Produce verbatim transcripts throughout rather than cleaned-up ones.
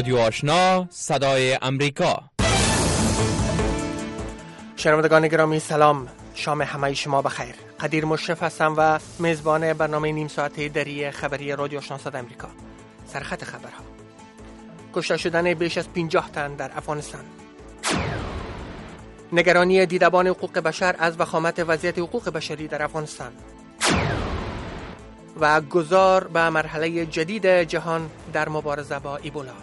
رادیو آشنا صدای امریکا. شنوندگان گرامی سلام، شام همه شما بخیر. قدیر مشرف هستم و میزبان برنامه نیم ساعته دری خبری رادیو آشنا صدای امریکا. سرخط خبرها: کشته شدن بیش از پنجاه تن در افغانستان، نگرانی دیدبان حقوق بشر از وخامت وضعیت حقوق بشری در افغانستان و گذار به مرحله جدید جهان در مبارزه با ایبولا.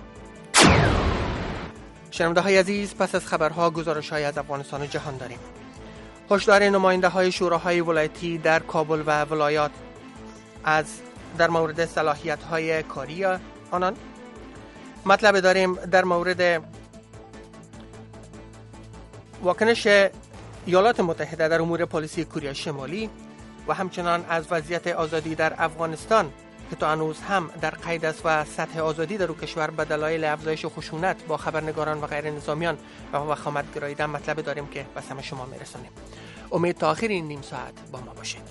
شنونده های عزیز، پس از خبرها گزارش های از افغانستان و جهان داریم. هشدار نماینده های شوراهای ولایتی در کابل و ولایات از در مورد صلاحیت های کاری آنان. مطلب داریم در مورد واکنش ایالات متحده در امور پالیسی کره شمالی و همچنان از وضعیت آزادی در افغانستان که تا هنوز هم در قید است و سطح آزادی در او کشور به دلایل افزایش خشونت با خبرنگاران و غیر نظامیان و وخامت گراییدن مطلب داریم که به سمع شما میرسانیم. امید تا آخر این نیم ساعت با ما باشید.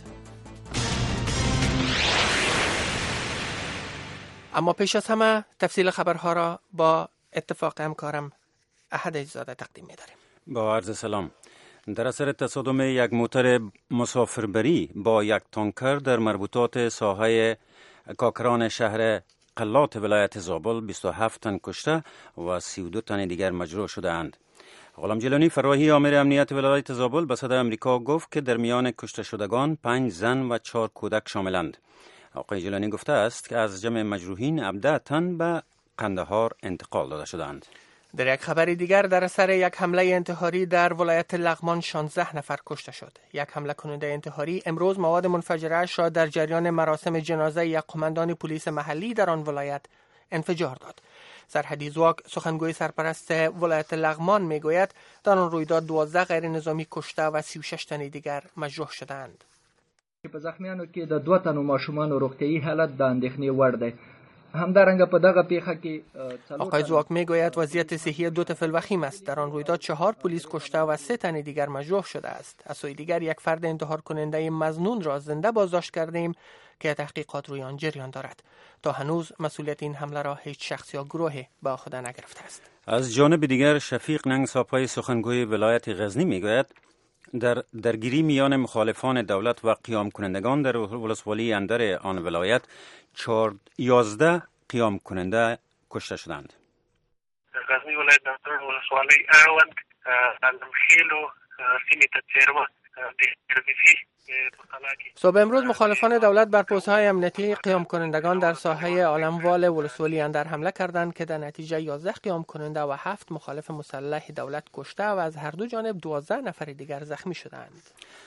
اما پیش از همه تفصیل خبرها را با اتفاق همکارم احد اجزاده تقدیم می‌داریم. با عرض سلام. در اثر تصادم یک موتر مسافربری با یک تانکر در مربوطات ساحه کاکران شهر قلات ولایت زابل بیست و هفت تن کشته و سی و دو تن دیگر مجروح شده‌اند. غلام جیلانی فراحی امیر امنیت ولایت زابل به صدای امریکا گفت که در میان کشته شدگان پنج زن و چهار کودک شاملند. آقای جیلانی گفته است که از جمع مجروحین هفده تن به قندهار انتقال داده شدند. در یک خبر دیگر در اثر یک حمله انتحاری در ولایت لغمان شانزده نفر کشته شد. یک حمله کننده انتحاری امروز مواد منفجره را در جریان مراسم جنازه یک قماندان پلیس محلی در آن ولایت انفجار داد. سرحدی زواک سخنگوی سرپرست ولایت لغمان میگوید در آن رویداد دوازده غیر نظامی کشته و سی و شش تن دیگر مجروح شدند. په زخمیانو کې د دوه تنو ماشومانو روغتیايي حالت د اندېښنې وړ دی. همدارنګه په دغه پیښه کې آقای زواک میگوید وضعیت صحی دو طفل وخیم است. در آن رویداد چهار پلیس کشته و سه تن دیگر مجروح شده است. از سوی دیگر یک فرد انتحار کننده مظنون را زنده بازداشت کردیم که تحقیقات روی آن جریان دارد. تا هنوز مسئولیت این حمله را هیچ شخص یا گروهی به خود نگرفته است. از جانب دیگر شفیق ننگ ساپای سخنگوی ولایت غزنی میگوید در درگیری میان مخالفان دولت و قیام کنندگان در ولسوالی اندر آن ولایت چهار یازده قیام کننده کشته شدند. غزنی ولایت در ولسوالی اروند علمخیل و سیمه تجربه دیروزی صبح امروز مخالفان دولت بر پست‌های امنیتی قیام کنندگان در ساحه عالموال ولسوالی اندر حمله کردند که در نتیجه یازده قیام کننده و هفت مخالف مسلح دولت کشته و از هر دو جانب دوازده نفر دیگر زخمی شدند.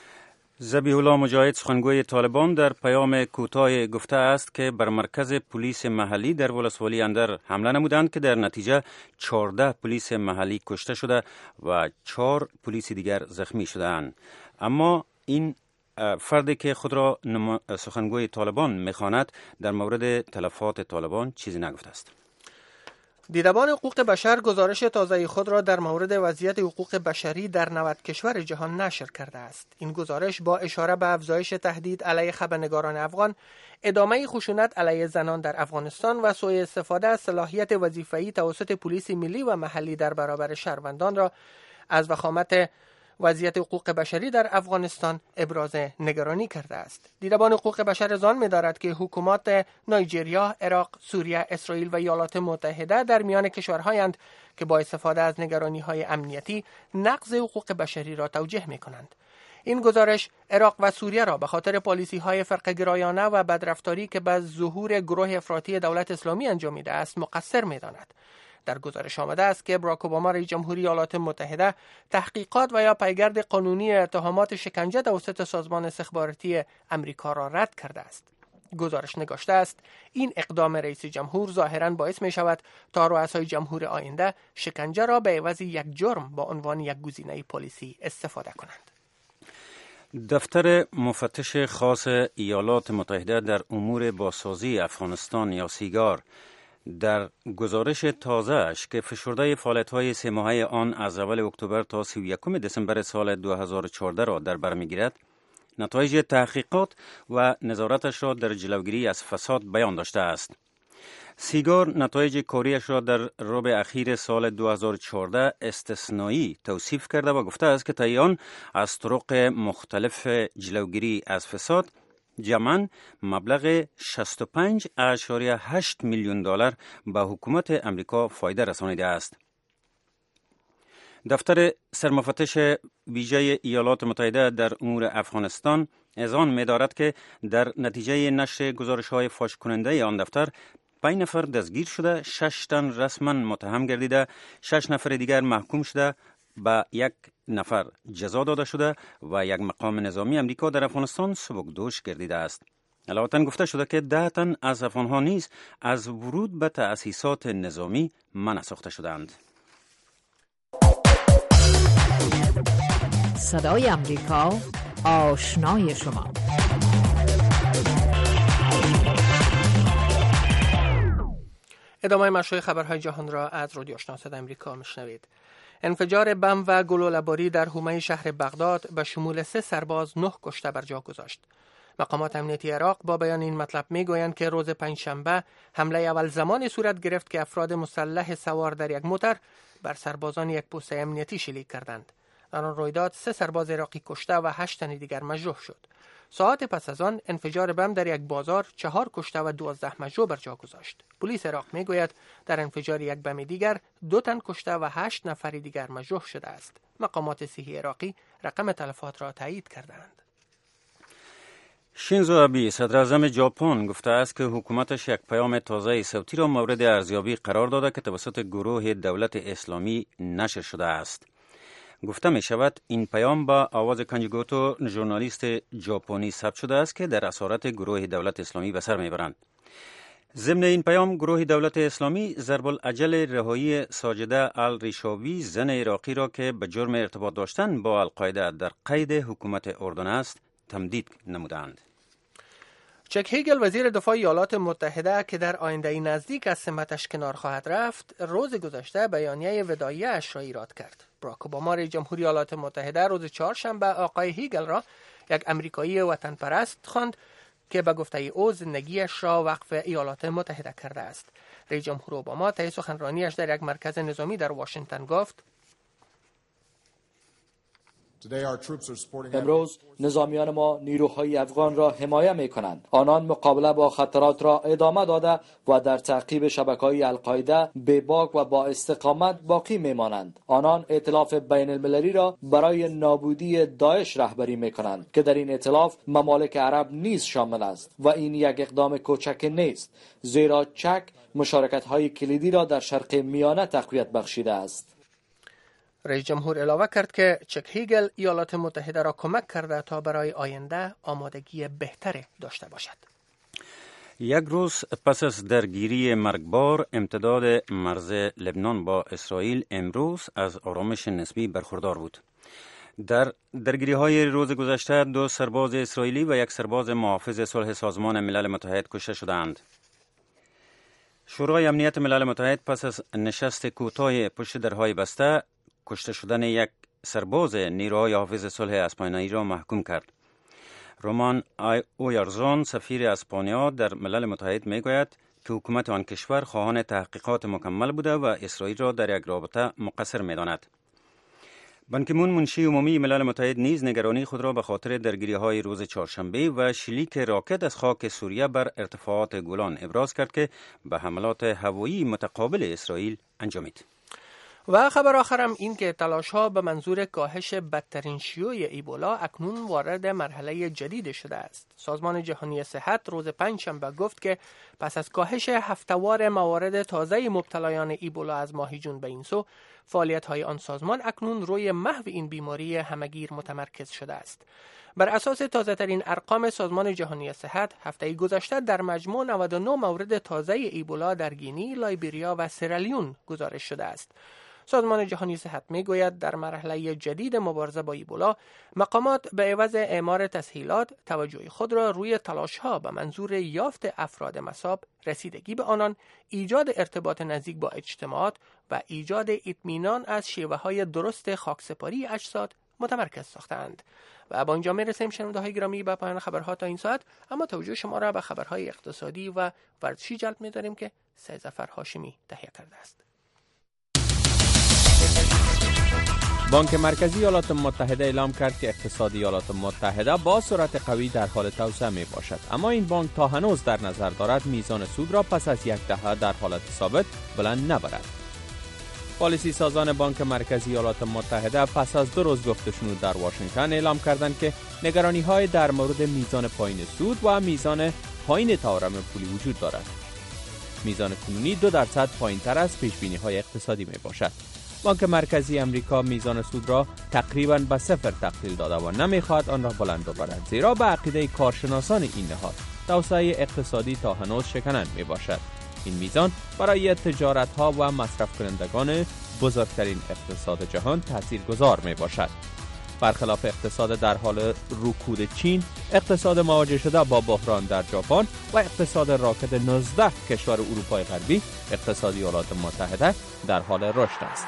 ذبیح الله مجاهد سخنگوی طالبان در پیام کوتاه گفته است که بر مرکز پلیس محلی در ولسوالی اندر حمله نمودند که در نتیجه چهارده پلیس محلی کشته شده و چهار پلیس دیگر زخمی شدند. اما این فردی که خود را سخنگوی طالبان میخواند در مورد تلفات طالبان چیزی نگفته است. دیدبان حقوق بشر گزارش تازه خود را در مورد وضعیت حقوق بشری در نود کشور جهان نشر کرده است. این گزارش با اشاره به افزایش تهدید علیه خبرنگاران افغان، ادامه خشونت علیه زنان در افغانستان و سوء استفاده از صلاحیت وظیفه‌ای توسط پلیس ملی و محلی در برابر شهروندان را از وخامت وضعیت حقوق بشری در افغانستان ابراز نگرانی کرده است. دیدبان حقوق بشر ظن می‌دارد که حکومات نایجریا، عراق، سوریه، اسرائیل و ایالات متحده در میان کشورهایند که با استفاده از نگرانی‌های امنیتی نقض حقوق بشری را توجیه می‌کنند. این گزارش عراق و سوریه را به خاطر پالیسی‌های فرقه‌گرایانه و بدرفتاری که به ظهور گروه افراطی دولت اسلامی انجامیده است مقصر می‌داند. در گزارش آمده است که باراک اوباما رئیس جمهوری ایالات متحده تحقیقات و یا پیگرد قانونی اتهامات شکنجه توسط سازمان استخباراتی امریکا را رد کرده است. گزارش نگاشته است این اقدام رئیس جمهور ظاهراً باعث می شود تا رؤسای جمهور آینده شکنجه را به عوض یک جرم با عنوان یک گزینه پلیسی استفاده کنند. دفتر مفتش خاص ایالات متحده در امور بازسازی افغانستان یا سیگار در گزارش تازه‌اش که فشرده فعالیت‌های سه ماهه آن از اول اکتبر تا سی و یکم دسامبر سال دو هزار و چهارده را در بر می‌گیرد، نتایج تحقیقات و نظارتش را در جلوگیری از فساد بیان داشته است. سیگار نتایج کاریش را در ربع اخیر سال دو هزار و چهارده استثنایی توصیف کرده و گفته است که طی آن از طرق مختلف جلوگیری از فساد جمعاً مبلغ شصت و پنج اشاریه هشت میلیون دلار به حکومت امریکا فایده رسانیده است. دفتر سرمفتش ویژه ایالات متحده در امور افغانستان اذعان می‌دارد که در نتیجه نشر گزارش‌های فاش کننده آن دفتر پنج نفر دستگیر شده، شش تن رسما متهم گردیده، شش نفر دیگر محکوم شده، به یک نفر جزا داده شده و یک مقام نظامی امریکا در افغانستان سبکدوش گردیده است. علاوه گفته شده که ده تن از افغان‌ها نیز از ورود به تأسیسات نظامی منع ساخته شدند. صدای امریکا، آشنای شما. ادامه مشروع خبرهای جهان را از رادیو آشنا صدای امریکا میشنوید. انفجار بم و گلوله‌باری در حومه شهر بغداد به شمول سه سرباز نه کشته بر جا گذاشت. مقامات امنیتی عراق با بیان این مطلب میگویند که روز پنجشنبه حمله اول زمانی صورت گرفت که افراد مسلح سوار در یک موتر بر سربازان یک پست امنیتی شلیک کردند. در آن رویداد سه سرباز عراقی کشته و هشت تن دیگر مجروح شد. ساعت پس از آن انفجار بم در یک بازار چهار کشته و دوازده مجروح بر جا گذاشت. پلیس عراق میگوید در انفجار یک بم دیگر دو تن کشته و هشت نفر دیگر مجروح شده است. مقامات صحی عراقی رقم تلفات را تایید کردند. شینزو آبی صدر اعظم ژاپن گفته است که حکومتش یک پیام تازه صوتی را مورد ارزیابی قرار داده که توسط گروه دولت اسلامی نشر شده است. گفته می شود این پیام با آواز کانجیگوتو ژورنالیست ژاپنی ثبت شده است که در اسارت گروه دولت اسلامی به سر می برند. ضمن این پیام گروه دولت اسلامی ضرب الاجل رهایی ساجده الریشاوی زن عراقی را که به جرم ارتباط داشتن با القاعده در قید حکومت اردن است تمدید نمودند. چک هیگل وزیر دفاع ایالات متحده که در آینده نزدیک از سمتش کنار خواهد رفت، روز گذشته بیانیه وداعی اش را ایراد کرد. باراک اوباما رئیس جمهوری ایالات متحده روز چهارشنبه آقای هیگل را یک امریکایی وطن پرست خواند که به گفته او زندگیش را وقف ایالات متحده کرده است. رئیس جمهور اوباما طی سخنرانیش در یک مرکز نظامی در واشنگتن گفت: امروز نظامیان ما نیروهای افغان را حمایت می کنند. آنان مقابله با خطرات را ادامه داده و در تعقیب شبکه‌های القاعده بی‌باک و با استقامت باقی می مانند. آنان ائتلاف بین المللی را برای نابودی داعش رهبری می کنند که در این ائتلاف ممالک عرب نیز شامل است و این یک اقدام کوچک نیست، زیرا چک مشارکت‌های کلیدی را در شرق میانه تقویت بخشیده است. رئیس جمهور علاوه کرد که چک هیگل ایالات متحده را کمک کرده تا برای آینده آمادگی بهتری داشته باشد. یک روز پس از درگیری مرگبار امتداد مرز لبنان با اسرائیل امروز از آرامش نسبی برخوردار بود. در درگیری های روز گذشته دو سرباز اسرائیلی و یک سرباز محافظ صلح سازمان ملل متحد کشته شدند. شورای امنیت ملل متحد پس از نشست کوتاه پشت درهای بسته کشته شدن یک سرباز نیروهای حافظ صلح اسپانیایی را محکوم کرد. رومان اویارزون سفیر اسپانیا در ملل متحد میگوید که حکومت آن کشور خواهان تحقیقات مکمل بوده و اسرائیل را در یک رابطه مقصر می‌داند. بان کی مون منشی عمومی ملل متحد نیز نگرانی خود را به خاطر درگیری‌های روز چهارشنبه و شلیک راکت از خاک سوریه بر ارتفاعات گولان ابراز کرد که به حملات هوایی متقابل اسرائیل انجامید. و خبر آخرم این که تلاش‌ها به منظور کاهش بدترین شیوع ایبولا اکنون وارد مرحله جدید شده است. سازمان جهانی صحت روز پنجشنبه گفت که پس از کاهش هفته‌وار موارد تازه مبتلایان ایبولا از ماه جون به این سو، فعالیت‌های آن سازمان اکنون روی محو این بیماری همگیر متمرکز شده است. بر اساس تازه‌ترین ارقام سازمان جهانی صحت، هفته گذشته در مجموع نود و نه مورد تازه ایبولا در گینی، لایبریا و سرالیون گزارش شده است. سازمان جهانی صحت میگوید در مرحله جدید مبارزه با ایبولا، مقامات به عوض اعمار تسهیلات توجه خود را روی تلاش‌ها به منظور یافت افراد مصاب، رسیدگی به آنان، ایجاد ارتباط نزدیک با اجتماعات و ایجاد اطمینان از شیوه‌های درست خاکسپاری اجساد متمرکز ساختند. و با اینجا میرسیم شنونده های گرامی به پایان خبرها تا این ساعت، اما توجه شما را به خبرهای اقتصادی و ورزشی جلب می‌داریم که سید ظفر هاشمی تهیه کرده است. بانک مرکزی ایالات متحده اعلام کرد که اقتصاد ایالات متحده با سرعت قوی در حال توسعه می باشد، اما این بانک تا هنوز در نظر دارد میزان سود را پس از یک دهه در حالت ثابت بلند نبرد. پالیسی سازان بانک مرکزی ایالات متحده پس از دو روز گفتشنود در واشنگتن اعلام کردند که نگرانی‌های در مورد میزان پایین سود و میزان پایین تورم پولی وجود دارد. میزان کنونی دو درصد پایین‌تر از پیش‌بینی‌های اقتصادی می باشد. بانک مرکزی امریکا میزان سود را تقریباً به صفر تقلیل داده و نمی‌خواهد آن را بلند ببرد، زیرا به عقیده کارشناسان این نهاد توسعه اقتصادی تا هنوز شکننده می باشد. این میزان برای تجارت‌ها و مصرف کنندگان بزرگترین اقتصاد جهان تاثیرگذار می باشد. برخلاف اقتصاد در حال رکود چین، اقتصاد مواجه شده با بحران در ژاپن و اقتصاد راکد نوزده کشور اروپای غربی، اقتصاد ایالات متحده در حال رشد است.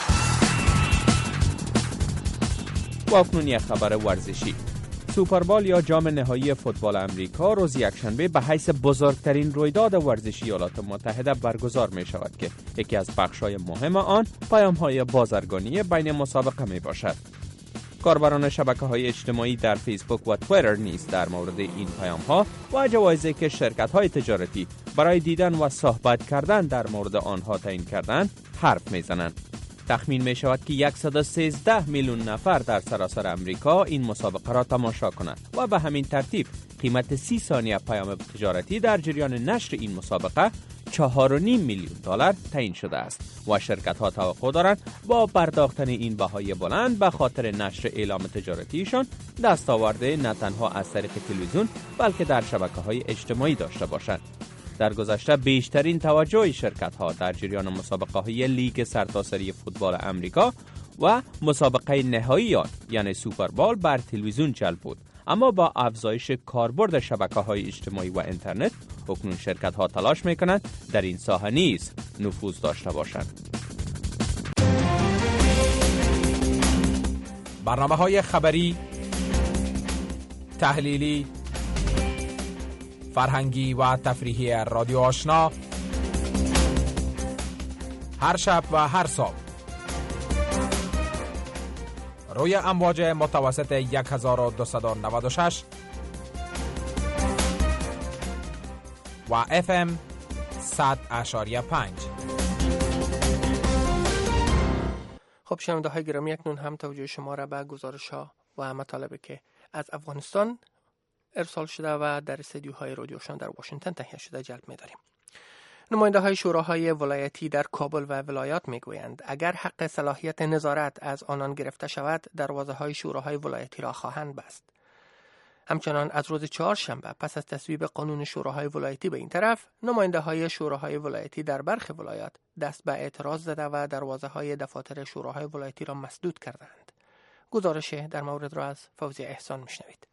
و اکنون یک خبر ورزشی. سوپربال یا جام نهایی فوتبال امریکا روز یکشنبه به حیث بزرگترین رویداد ورزشی ایالات متحده برگزار می شود که یکی از بخش‌های مهم آن پیام‌های بازرگانی بین مسابقه می باشد. کاربران شبکه‌های اجتماعی در فیسبوک و توییتر نیز در مورد این پیام‌ها و جوایزی که شرکت‌های تجارتی برای دیدن و صحبت کردن در مورد آنها تعیین کردند حرف می‌زنند. تخمین می‌شود که صد و سیزده میلیون نفر در سراسر امریکا این مسابقه را تماشا کنند و به همین ترتیب قیمت سی ثانیه پیام تجارتی در جریان نشر این مسابقه چهار و نیم میلیون دلار تعیین شده است و شرکت‌ها توقع دارند با پرداختن این بهای بلند به خاطر نشر اعلام تجارتیشان دستاورده نه تنها از طریق تلویزیون بلکه در شبکه‌های اجتماعی داشته باشند. در گذشته بیشترین توجه شرکت‌ها در جریان مسابقه‌های لیگ سرتاسری فوتبال امریکا و مسابقه نهایی آن یعنی سوپربال بر تلویزیون جلب بود، اما با افزایش کاربرد شبکه‌های اجتماعی و اینترنت اکنون شرکت‌ها تلاش می‌کنند در این ساحه نیز نفوذ داشته باشند. برنامه‌های خبری، تحلیلی، فرهنگی و تفریحی رادیو آشنا هر شب و هر صبح روی امواج متوسط یک هزار و دویست و نود و شش و اف ام صد اشاریه پنج. خب شنونده های گرامی، اکنون هم توجه شما را به گزارش ها و مطالبی که از افغانستان ارسال شده و در استودیوهای رادیوشان در واشنگتن تهیه شده جلب می‌داریم. نماینده های شوراهای ولایتی در کابل و ولایات میگویند اگر حق صلاحیت نظارت از آنان گرفته شود دروازه های شوراهای ولایتی را خواهند بست. همچنان از روز چهارشنبه پس از تصویب قانون شوراهای ولایتی به این طرف، نماینده های شوراهای ولایتی در برخی ولایات دست به اعتراض زده و دروازه های دفاتر شوراهای ولایتی را مسدود کردند. گزارش در مورد را از فوزیه احسان میشنوید.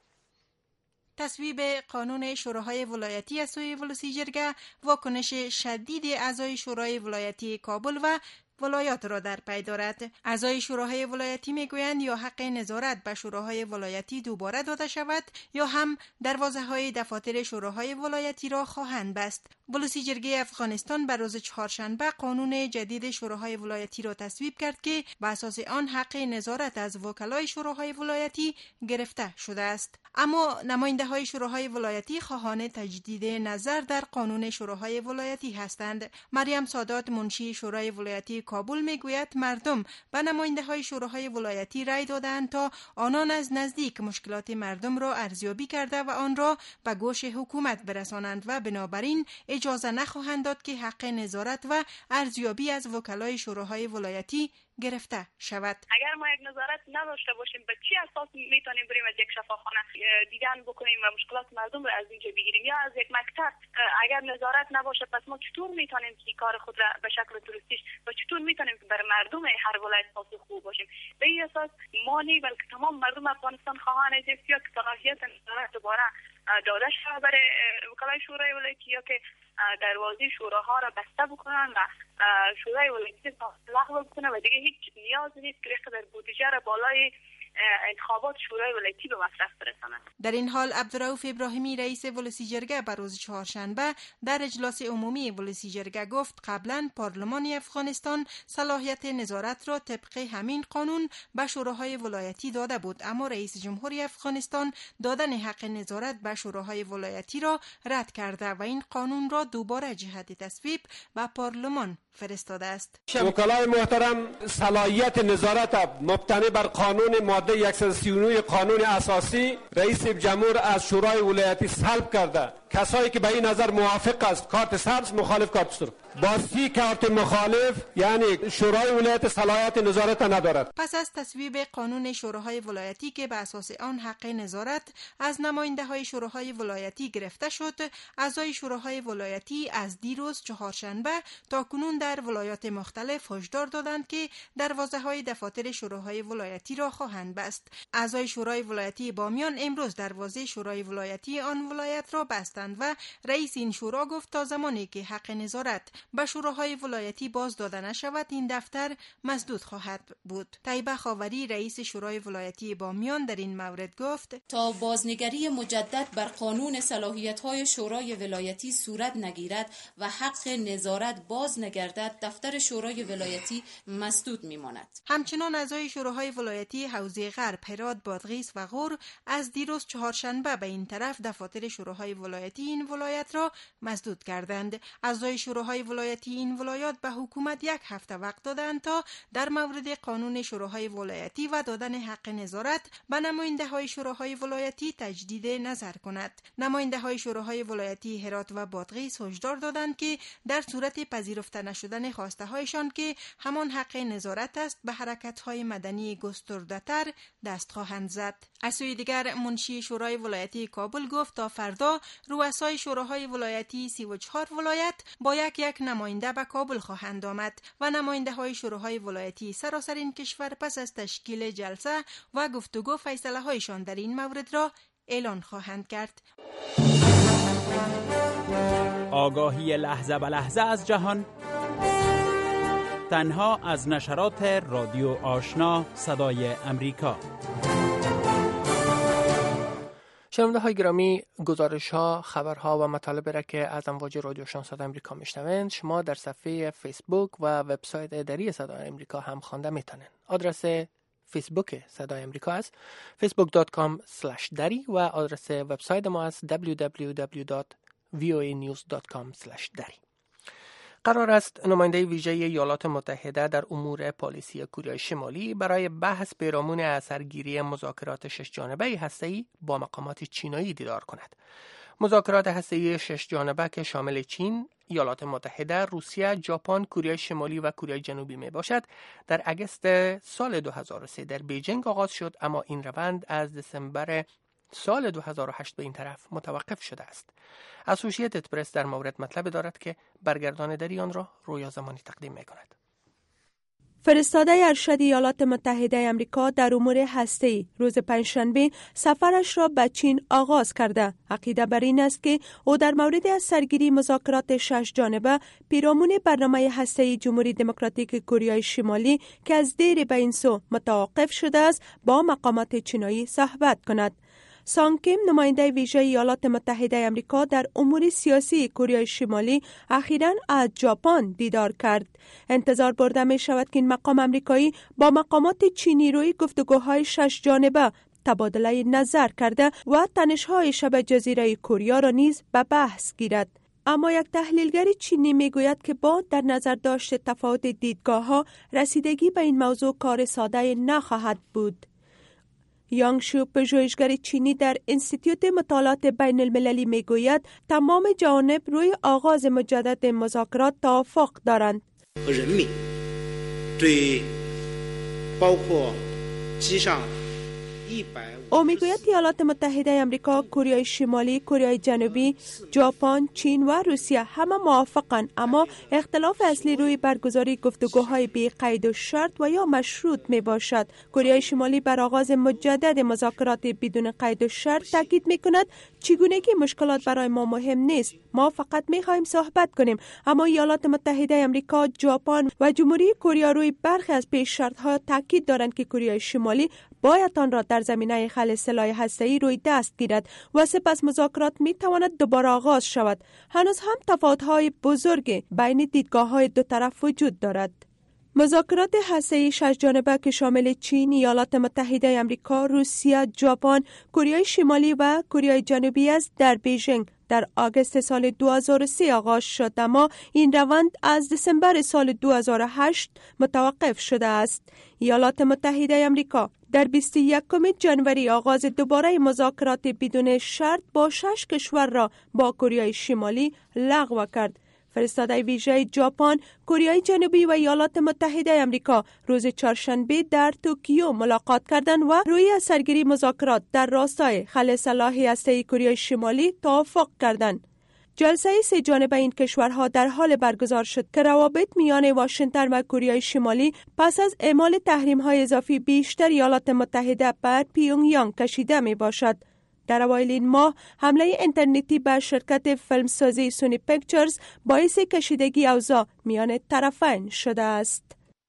تصویب قانون شوراهای ولایتی از سوی ولسی جرگه واکنش شدید اعضای شورای ولایتی کابل و ولایات را در پی دارد. اعضای شوراهای ولایتی میگویند یا حق نظارت به شوراهای ولایتی دوباره داده شود یا هم دروازه‌های دفاتر شوراهای ولایتی را خواهند بست. ولسی جرگه افغانستان بر روز چهارشنبه قانون جدید شوراهای ولایتی را تصویب کرد که بر اساس آن حق نظارت از وکلای شوراهای ولایتی گرفته شده است. اما نماینده های شوراهای ولایتی خواهان تجدید نظر در قانون شوراهای ولایتی هستند. مریم سادات منشی شورای ولایتی کابل میگوید مردم به نماینده های شوراهای ولایتی رای دادند تا آنان از نزدیک مشکلات مردم را ارزیابی کرده و آن را به گوش حکومت برسانند و بنابراین اجازه نخواهند داد که حق نظارت و ارزیابی از وکلای شوراهای ولایتی گرفته شود. اگر ما یک نظارت نداشته باشیم به چی اساس میتونیم بریم از یک شفاخانه دیدن بکنیم و مشکلات مردم رو از اینجا بگیریم، یا از یک مکتب اگر نظارت نباشه پس ما چطور میتونیم که کار خود را به شکل درستیش و چطور میتونیم که برای مردم هر ولایت پاسخگو باشیم؟ به این اساس ما نه بلکه تمام مردم افغانستان خواهان است یا که صلاحیت نظارت دوباره داده شود برای وکلای شورای ولایتی یا که دروازه شوراها را بسته بکنن و شورای ولایتی لغو بکنن و دیگه هیچ نیاز نیست که در بودجه را بالای انتخابات شورای ولایتی به مصرف برساند. در این حال عبدالرؤوف ابراهیمی رئیس ولسی جرگه بر روز چهارشنبه در اجلاس عمومی ولسی جرگه گفت قبلا پارلمان افغانستان صلاحیت نظارت را طبق همین قانون به شوراهای ولایتی داده بود، اما رئیس جمهوری افغانستان دادن حق نظارت به شوراهای ولایتی را رد کرده و این قانون را دوباره جهت تصویب به پارلمان فرستاده است. وکلای محترم صلاحیت نظارت مبتنی بر قانون ماده صد و سی و نه قانون اساسی رئیس جمهور از شورای ولایتی سلب کرده. کسایی که به این نظر موافق است کارت سبز، مخالف کارت سرخ. با سی کارت مخالف یعنی شورای ولایت صلاحیت نظارت ندارد. پس از تصویب قانون شوراهای ولایتی که به اساس آن حق نظارت از نماینده های شوراهای ولایتی گرفته شد، اعضای شوراهای ولایتی از دیروز چهارشنبه تا کنون در ولایات مختلف هشدار دادند که دروازه های دفاتر شوراهای ولایتی را خواهند بست. اعضای شورای ولایتی بامیان امروز دروازه شورای ولایتی آن ولایت را بستند و رئیس این شورا گفت تا زمانی که حق نظارت به شوراهای ولایتی باز داده نشود این دفتر مسدود خواهد بود. طیبه خاوری رئیس شورای ولایتی بامیان در این مورد گفت تا بازنگری مجدد بر قانون صلاحیت‌های شورای ولایتی صورت نگیرد و حق نظارت باز نگردد دفتر شورای ولایتی مسدود میماند. همچنان اعضای شوراهای ولایتی حوزه غرب، هرات، بادغیس و غور از دیروز چهارشنبه به این طرف دفاتر شوراهای ولایتی این ولایت را مسدود کردند. اعضای شوراهای ولایتی این ولایات به حکومت یک هفته وقت دادند تا در مورد قانون شوراهای ولایتی و دادن حق نظارت به نماینده های شوراهای ولایتی تجدید نظر کند. نماینده های شوراهای ولایتی هرات و بادغیس هشدار دادند که در صورت پذیرفته نشدن خواسته هایشان که همان حق نظارت است به حرکت های مدنی گسترده‌تر دست خواهند زد. از سوی دیگر منشی شورای ولایتی کابل گفت تا فردا رؤسای شوراهای ولایتی سی و چهار ولایت با یک یک نماینده به کابل خواهند آمد و نماینده های شوراهای ولایتی سراسر این کشور پس از تشکیل جلسه و گفتگو فیصله هایشان در این مورد را اعلان خواهند کرد. آگاهی لحظه به لحظه از جهان تنها از نشرات رادیو آشنا صدای امریکا. شنونده های گرامی، گزارش ها، خبرها و مطالب را که از امواج رادیو آشنا صدای امریکا میشنوند شما در صفحه فیسبوک و وبسایت اداری صدای امریکا هم خوانده میتونید. آدرس فیسبوک صدای امریکا است facebook dot com slash dari و آدرس وبسایت ما است w w w dot v o a news dot com slash dari. قرار است نماینده ویژه ایالات متحده در امور پالیسی کره شمالی برای بحث پیرامون اثرگیری مذاکرات شش جانبه هسته‌ای با مقامات چینایی دیدار کند. مذاکرات هسته‌ای شش جانبه که شامل چین، ایالات متحده، روسیه، ژاپن، کره شمالی و کره جنوبی می باشد، در اگست سال دو هزار و سه در بیجینگ آغاز شد، اما این روند از دسامبر سال دو هزار و هشت به این طرف متوقف شده است. اسوشییتد پرس در مورد مطلب دارد که برگردان دری آن را رویا زمانی تقدیم می کند. فرستاده ارشد ایالات متحده آمریکا در امور هسته‌ای روز پنجشنبه سفرش را به چین آغاز کرده. عقیده بر این است که او در مورد از سرگیری مذاکرات شش جانبه پیرامون برنامه هسته‌ای جمهوری دموکراتیک کره شمالی که از دیر به این سو متوقف شده است با مقامات چینایی صحبت کند. سان کیم، نماینده ویژه ایالات متحده آمریکا در امور سیاسی کره شمالی، اخیراً از ژاپن دیدار کرد. انتظار برده می شود که این مقام آمریکایی با مقامات چینی روی گفتگوهای شش جانبه تبادله نظر کرده و تنش‌های شبه جزیره کره را نیز به بحث گیرد. اما یک تحلیلگر چینی میگوید که با در نظر داشت تفاوت دیدگاه‌ها رسیدگی به این موضوع کار ساده نخواهد بود. یانگ شو، پژوهشگر چینی در انستیتوت مطالعات بین المللی میگوید تمام جوانب روی آغاز مجدد مذاکرات توافق دارند. او میگوید ایالات متحده آمریکا، کره شمالی، کره جنوبی، ژاپن، چین و روسیه همه موافقند، اما اختلاف اصلی روی برگزاری گفتگوهای بی قید و شرط و یا مشروط می باشد. کره شمالی بر آغاز مجدد مذاکرات بدون قید و شرط تاکید می کند چگونگی مشکلات برای ما مهم نیست، ما فقط می خواهیم صحبت کنیم. اما ایالات متحده آمریکا، ژاپن و جمهوری کره روی برخی از پیش شرط ها تاکید دارند که کره شمالی باید آن را در زمینه خل سلاح هسته‌ای روی دست گیرد و سپس مذاکرات می تواند دوباره آغاز شود. هنوز هم تفاوت‌های بزرگ بین دیدگاه‌های دو طرف وجود دارد. مذاکرات هسته‌ای شش جانبه که شامل چین، ایالات متحده آمریکا، روسیه، ژاپن، کره شمالی و کره جنوبی است در بیژینگ در آگوست سال دو هزار و سه آغاز شد، اما این روند از دسامبر سال دو هزار و هشت متوقف شده است. ایالات متحده آمریکا در بیست و یکم جنوری آغاز دوباره مذاکرات بدون شرط با شش کشور را با کره شمالی لغو کرد. فرستاده ویژه ژاپن، کره جنوبی و ایالات متحده آمریکا روز چهارشنبه در توکیو ملاقات کردند و روی سرگیری مذاکرات در راستای خل سلاح هسته‌ای کره شمالی توافق کردند. جلسه سه جانبه این کشورها در حال برگزار شد که روابط میان واشنگتن و کره شمالی پس از اعمال تحریم‌های اضافی بیشتر ایالات متحده بر پیونگ یانگ کشیده می باشد. در اوایل این ماه حمله اینترنتی بر شرکت فیلمسازی سونی پیکچرز باعث کشیدگی اوضاع میان طرفین شده است.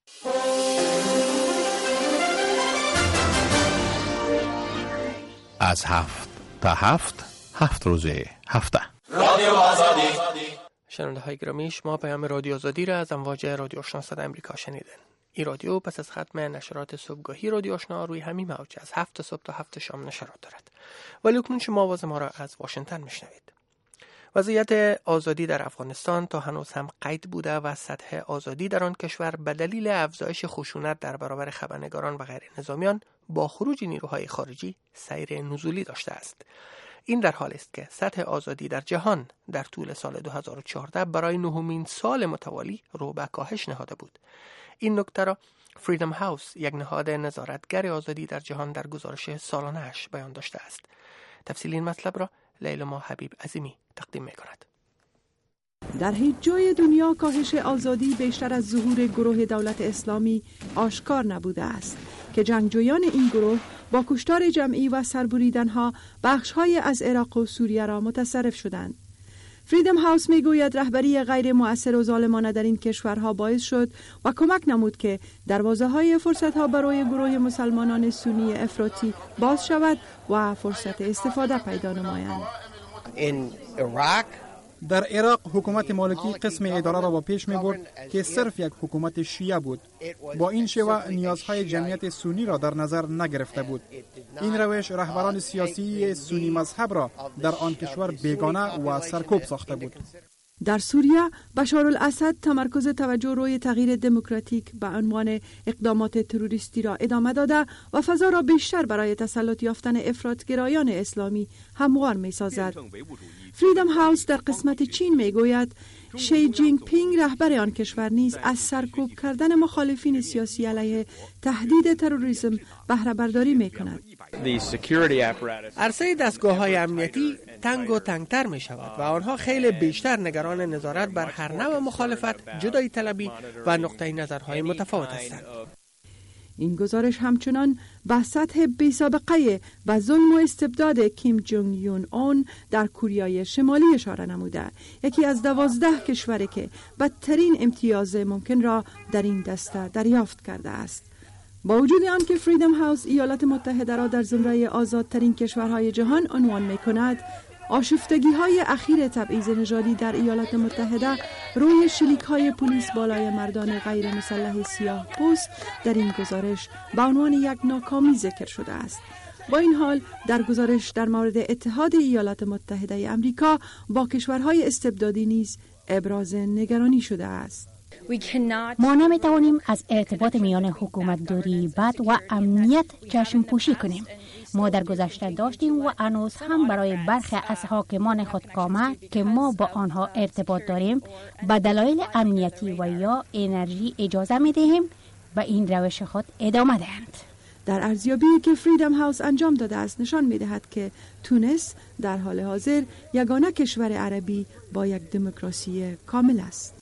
از هفت تا هفت هفت روزه هفته رادیو آزادی. شنونده های گرامی، شما پیام رادیو آزادی را از امواج رادیو آشنا صدای امریکا شنیدین. این رادیو پس از ختم نشرات صبحگاهی رادیو آشنا روی همین موج از هفت صبح تا هفت شام نشرات دارد. ولی اکنون شما آواز ما را از واشنگتن میشنوید. وضعیت آزادی در افغانستان تا هنوز هم قید بوده و سطح آزادی در آن کشور به دلیل افزایش خشونت در برابر خبرنگاران و غیر نظامیان با خروج نیروهای خارجی سیر نزولی داشته است. این در حالی است که سطح آزادی در جهان در طول سال دو هزار و چهارده برای نهمین سال متوالی رو به کاهش نهاده بود. این نکته را فریدم هاوس، یک نهاد نظارتگر آزادی در جهان، در گزارش سالانه‌اش بیان داشته است. تفصیل این مطلب را لیلا حبیب عظیمی تقدیم می‌کند. در هیچ جای دنیا کاهش آزادی بیشتر از ظهور گروه دولت اسلامی آشکار نبوده است که جنگجویان این گروه با کشتار جمعی و سربریدنها بخش‌های از عراق و سوریه را متصرف شدند. فریدم هاوس میگوید رهبری غیر مؤثر و ظالمانه در این کشورها باعث شد و کمک نمود که دروازه‌های فرصت‌ها برای گروه مسلمانان سنی افراطی باز شود و فرصت استفاده پیدا نمایند. در عراق حکومت مالکی قسم اداره را با پیش می برد که صرف یک حکومت شیعه بود. با این شیوه نیازهای جمعیت سنی را در نظر نگرفته بود. این روش رهبران سیاسی سنی مذهب را در آن کشور بیگانه و سرکوب ساخته بود. در سوریه بشار الاسد تمرکز توجه روی تغییر دموکراتیک به عنوان اقدامات تروریستی را ادامه داده و فضا را بیشتر برای تسلط یافتن افراطگرایان اسلامی هموار می سازد. فریدم هاوس در قسمت چین می گوید شی جینگ پینگ رهبر آن کشور نیز از سرکوب کردن مخالفین سیاسی علیه تهدید تروریسم بهره برداری می کند. عرصه دستگاه‌های امنیتی تنگ و تنگتر می شود و آنها خیلی بیشتر نگران نظارت بر هر نوع مخالفت، جدایی طلبی و نقطه نظرهای متفاوت هستند. این گزارش همچنان به سطح بی‌سابقه و ظلم و استبداد کیم جونگ یون اون در کره شمالی اشاره نموده، یکی از دوازده کشوری که بدترین امتیاز ممکن را در این دسته دریافت کرده است. با وجود آن که فریدم هاوس ایالات متحده را در زمره آزادترین کشورهای جهان عنوان می کند، آشفتگی های اخیر تبعیض نژادی در ایالات متحده روی شلیک های پلیس بالای مردان غیر مسلح سیاه پوست در این گزارش به عنوان یک ناکامی ذکر شده است. با این حال در گزارش در مورد اتحاد ایالات متحده امریکا با کشورهای استبدادی نیز ابراز نگرانی شده است. ما نمی توانیم از ارتباط میان حکومت داری بد و امنیت چشم پوشی کنیم. ما در گذشته داشتیم و هنوز هم برای برخی از حاکمان خودکامه که ما با آنها ارتباط داریم به دلایل امنیتی و یا انرژی اجازه می دهیم به این روش خود ادامه دهند. در ارزیابی که فریدم هاوس انجام داده است نشان می دهد که تونس در حال حاضر یگانه کشور عربی با یک دموکراسی کامل است.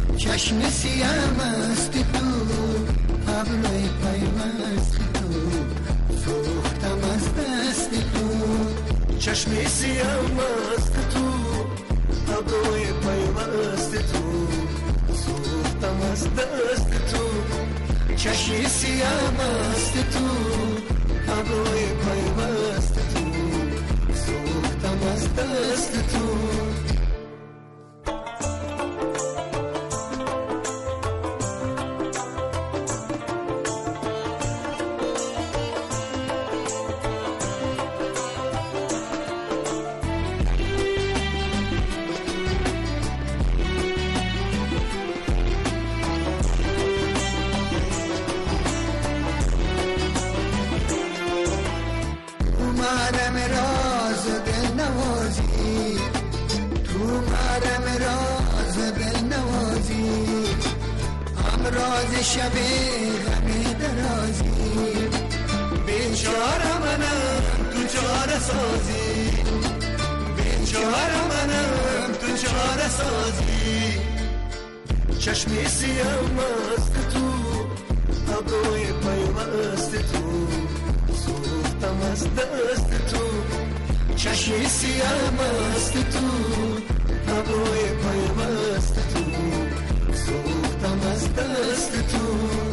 چشم سیام است تو ابروی پیوست تو سوختم از دست تو چشم سیام است تو ابروی پیوست تو سوختم از دست تو چشم سیام است تو ابروی پیوست تو سوختم از دست تو شب غمی درازی بیچاره منم تو چاره سازی بیچاره منم تو چاره سازی چشمی سیام است تو ابروی پیوست تو سوختم از دست تو چشمی سیام است تو ابروی پیوست تو سوختم از دست تو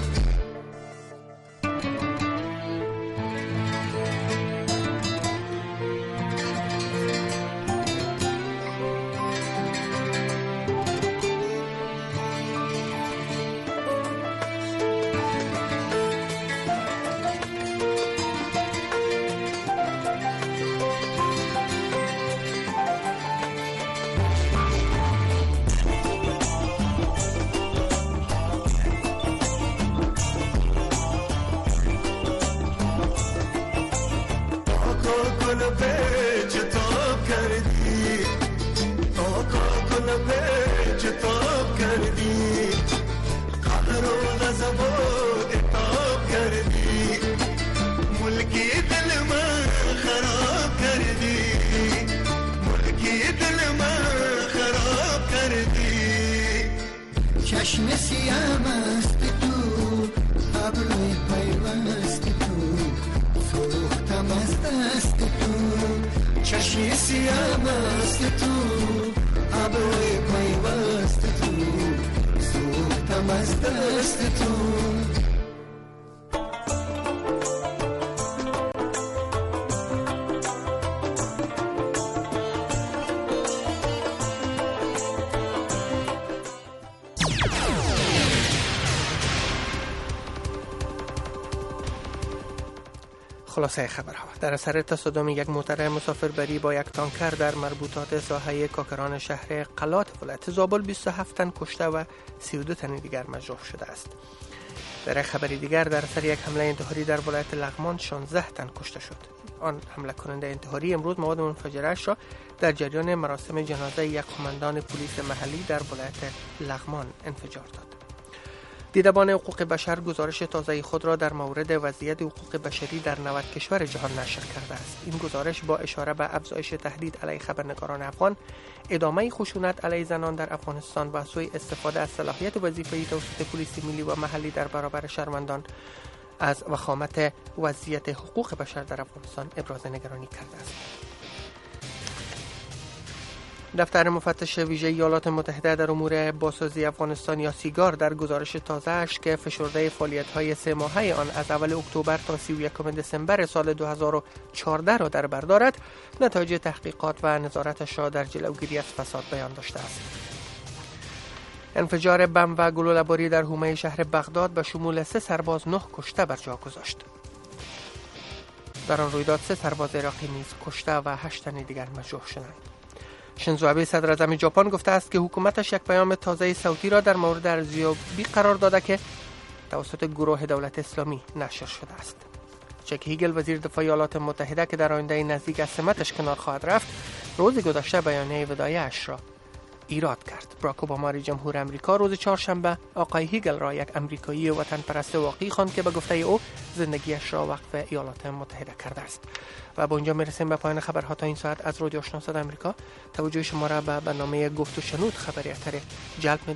چشم سیام است تو ابروی پیوست تو سوختم از دست تو چشم سیام است تو ابروی پیوست تو سوختم از دست تو خلاصه خبرها. در اثر تصادم یک موتر مسافربری با یک تانکر در مربوطات ساحه کاکران شهر قلات ولایت زابل بیست و هفت تن کشته و سی و دو تن دیگر مجروح شده است. در خبر دیگر در اثر یک حمله انتحاری در ولایت لغمان شانزده تن کشته شد. آن حمله کننده انتحاری امروز مواد منفجره‌اش را در جریان مراسم جنازه یک قماندان پلیس محلی در ولایت لغمان انفجار داد. دیدبان حقوق بشر گزارش تازه خود را در مورد وضعیت حقوق بشری در نود کشور جهان نشر کرده است. این گزارش با اشاره به افزایش تهدید علیه خبرنگاران افغان، ادامه خشونت علیه زنان در افغانستان و سوء استفاده از صلاحیت وظیفه‌ای توسط پلیس ملی و محلی در برابر شهروندان از وخامت وضعیت حقوق بشر در افغانستان ابراز نگرانی کرده است. دفتر مفتش ویژه ایالات متحده در امور بازسازی افغانستان یا سیگار در گزارش تازه‌اش که فشرده فعالیت‌های سه ماهه آن از اول اکتبر تا سی و یکم دسامبر سال دو هزار و چهارده را در بر دارد، نتایج تحقیقات و نظارتش را در جلوگیری از فساد بیان داشته است. انفجار بم و گلوله‌باری در حومه شهر بغداد به شمول سه سرباز نه کشته بر جا گذاشت. در آن رویداد سه سرباز عراقی نیز کشته و هشت تن دیگر مجروح شدند. شینزو آبه صدر اعظم ژاپن گفته است که حکومتش یک پیام تازه صوتی را در مورد ارزیابی قرار داده که توسط گروه دولت اسلامی نشر شده است. چک هیگل وزیر دفاع ایالات متحده که در آینده نزدیک از سمتش کنار خواهد رفت، روز گذشته بیانیه وداعیش را ایراد کرد. براک اوباما رئیس جمهور آمریکا روز چهارشنبه آقای هیگل را یک آمریکایی وطن پرست واقعی خواند که به گفته او زندگیش را وقف ایالات متحده کرده است. و با اینجا میرسیم به پایان خبرها تا این ساعت از رادیو آشنا صدای آمریکا. توجه شما را به برنامه گفت و شنود خبری اتر جلب